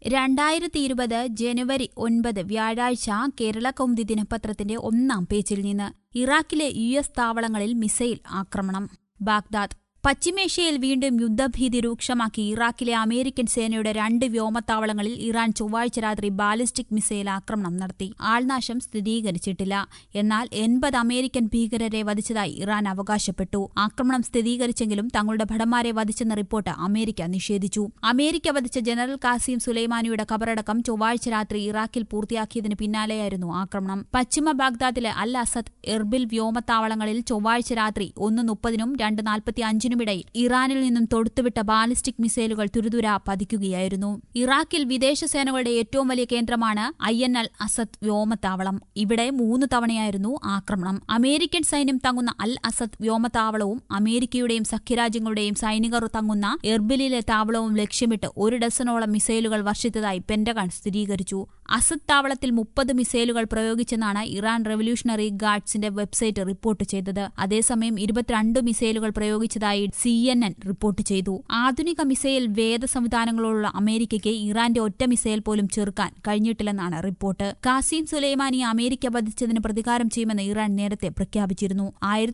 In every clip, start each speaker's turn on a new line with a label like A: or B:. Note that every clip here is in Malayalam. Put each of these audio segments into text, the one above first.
A: 2020 ജനുവരി 9 വ്യാഴാഴ്ച കേരളകൗമുദി ദിനപത്രത്തിന്റെ ഒന്നാം പേജിൽ നിന്ന് ഇറാഖിലെ US താവളങ്ങളിൽ മിസൈൽ ആക്രമണം. ബാഗ്ദാദ്. പശ്ചിമേഷ്യയിൽ വീണ്ടും യുദ്ധഭീതി രൂക്ഷമാക്കി ഇറാഖിലെ അമേരിക്കൻ സേനയുടെ 2 വ്യോമത്താവളങ്ങളിൽ ഇറാൻ ചൊവ്വാഴ്ച രാത്രി ബാലിസ്റ്റിക് മിസൈൽ ആക്രമണം നടത്തി. ആൾനാശം സ്ഥിരീകരിച്ചിട്ടില്ല. എന്നാൽ 80 അമേരിക്കൻ ഭീകരരെ വധിച്ചതായി ഇറാൻ അവകാശപ്പെട്ടു. ആക്രമണം സ്ഥിരീകരിച്ചെങ്കിലും തങ്ങളുടെ ഭടന്മാരെ വധിച്ചെന്ന റിപ്പോർട്ട് അമേരിക്ക നിഷേധിച്ചു. അമേരിക്ക വധിച്ച ജനറൽ കാസിം സുലൈമാനിയുടെ ഖബറടക്കം ചൊവ്വാഴ്ച രാത്രി ഇറാഖിൽ പൂർത്തിയാക്കിയതിന് പിന്നാലെയായിരുന്നു ആക്രമണം. പശ്ചിമ ബാഗ്ദാദിലെ അൽ അസദ്, എർബിൽ വ്യോമത്താവളങ്ങളിൽ ചൊവ്വാഴ്ച രാത്രി 1:30-നും 2:45-നും ഇടയിൽ ഇറാനിൽ നിന്നും തൊടുത്തുവിട്ട ബാലിസ്റ്റിക് മിസൈലുകൾ തുരുതുര പതിക്കുകയായിരുന്നു. ഇറാഖിൽ വിദേശ സേനകളുടെ ഏറ്റവും വലിയ കേന്ദ്രമാണ് ഐൻ അൽ അസദ് വ്യോമത്താവളം. ഇവിടെ 3 തവണയായിരുന്നു ആക്രമണം. അമേരിക്കൻ സൈന്യം തങ്ങുന്ന അൽ അസദ് വ്യോമത്താവളവും അമേരിക്കയുടെയും സഖ്യരാജ്യങ്ങളുടെയും സൈനികർ തങ്ങുന്ന എർബിലിലെ താവളവും ലക്ഷ്യമിട്ട് 1 ഡസനോളം മിസൈലുകൾ വർഷിച്ചതായി പെന്റഗൺ സ്ഥിരീകരിച്ചു. അസദ് താവളത്തിൽ 30 മിസൈലുകൾ പ്രയോഗിച്ചെന്നാണ് ഇറാൻ റവല്യൂഷണറി ഗാർഡ്സിന്റെ വെബ്സൈറ്റ് റിപ്പോർട്ട് ചെയ്തത്. അതേസമയം 22 മിസൈലുകൾ പ്രയോഗിച്ചതായി CNN റിപ്പോർട്ട് ചെയ്തു. ആധുനിക മിസൈൽ വേദ സംവിധാനങ്ങളുള്ള അമേരിക്കയ്ക്ക് ഇറാന്റെ ഒറ്റ മിസൈൽ പോലും ചെറുക്കാൻ കഴിഞ്ഞിട്ടില്ലെന്നാണ് റിപ്പോർട്ട്. കാസിം സുലൈമാനിയെ അമേരിക്ക വധിച്ചതിന് പ്രതികാരം ചെയ്യുമെന്ന് ഇറാൻ നേരത്തെ പ്രഖ്യാപിച്ചിരുന്നു.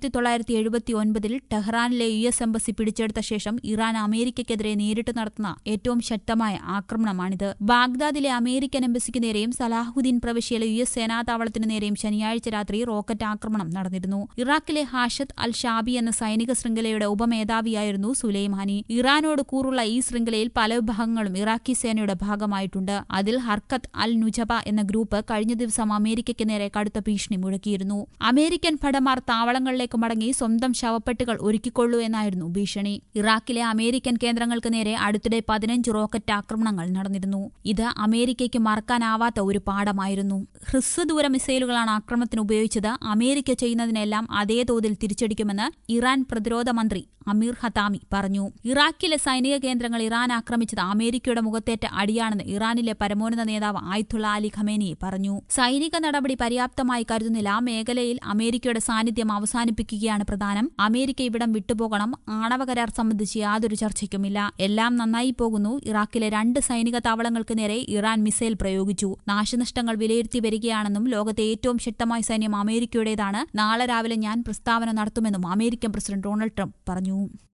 A: 1979-ൽ ടെഹ്റാനിലെ US എംബസി പിടിച്ചെടുത്ത ശേഷം ഇറാൻ അമേരിക്കയ്ക്കെതിരെ നേരിട്ട് നടത്തുന്ന ഏറ്റവും ശക്തമായ ആക്രമണമാണിത്. ബാഗ്ദാദിലെ അമേരിക്കൻ എംബസിക്ക് നേരെയും സലാഹുദ്ദീൻ പ്രവിശ്യയിലെ US സേനാതാവളത്തിനു നേരെയും ശനിയാഴ്ച രാത്രി റോക്കറ്റ് ആക്രമണം നടന്നിരുന്നു. ഇറാഖിലെ ഹാഷത്ത് അൽ ഷാബി എന്ന സൈനിക ശൃംഖലയുടെ ഉപമേധാവിയായിരുന്നു സുലൈമാനി. ഇറാനോട് കൂറുള്ള ഈ ശൃംഖലയിൽ പല വിഭാഗങ്ങളും ഇറാഖി സേനയുടെ ഭാഗമായിട്ടുണ്ട്. അതിൽ ഹർക്കത്ത് അൽ നുജബ എന്ന ഗ്രൂപ്പ് കഴിഞ്ഞ ദിവസം അമേരിക്കയ്ക്ക് നേരെ കടുത്ത ഭീഷണി മുഴക്കിയിരുന്നു. അമേരിക്കൻ ഭടന്മാർ താവളങ്ങളിലേക്ക് മടങ്ങി സ്വന്തം ശവപ്പെട്ടുകൾ ഒരുക്കിക്കൊള്ളൂ എന്നായിരുന്നു ഭീഷണി. ഇറാഖിലെ അമേരിക്കൻ കേന്ദ്രങ്ങൾക്ക് നേരെ അടുത്തിടെ 15 റോക്കറ്റ് ആക്രമണങ്ങൾ നടന്നിരുന്നു. ഇത് അമേരിക്കയ്ക്ക് മറക്കാനാവാത്ത ഒരു പാഠമായിരുന്നു. ഹ്രസ്വദൂര മിസൈലുകളാണ് ആക്രമണത്തിന് ഉപയോഗിച്ചത്. അമേരിക്ക ചെയ്യുന്നതിനെല്ലാം അതേ തോതിൽ തിരിച്ചടിക്കുമെന്ന് ഇറാൻ പ്രതിരോധ മന്ത്രി അമീർ ഹതാമി പറഞ്ഞു. ഇറാഖിലെ സൈനിക കേന്ദ്രങ്ങൾ ഇറാൻ ആക്രമിച്ചത് അമേരിക്കയുടെ മുഖത്തേറ്റ അടിയാണെന്ന് ഇറാനിലെ പരമോന്നത നേതാവ് ആയത്തുള്ള അലി ഖമേനി പറഞ്ഞു. സൈനിക നടപടി പര്യാപ്തമായി കരുതുന്നില്ല. മേഖലയിൽ അമേരിക്കയുടെ സാന്നിധ്യം അവസാനിപ്പിക്കുകയാണ് പ്രധാനം. അമേരിക്ക ഇവിടം വിട്ടുപോകണം. ആണവ കരാർ സംബന്ധിച്ച് യാതൊരു ചർച്ചയ്ക്കുമില്ല. എല്ലാം നന്നായി പോകുന്നു. ഇറാഖിലെ 2 സൈനിക താവളങ്ങൾക്ക് നേരെ ഇറാൻ മിസൈൽ പ്രയോഗിച്ചു. നാശനഷ്ടങ്ങൾ വിലയിരുത്തി വരികയാണെന്നും ലോകത്തെ ഏറ്റവും ശക്തമായ സൈന്യം അമേരിക്കയുടേതാണ്. നാളെ രാവിലെ ഞാൻ പ്രസ്താവന നടത്തുമെന്നും അമേരിക്കൻ പ്രസിഡന്റ് ഡൊണാൾഡ് ട്രംപ് പറഞ്ഞു.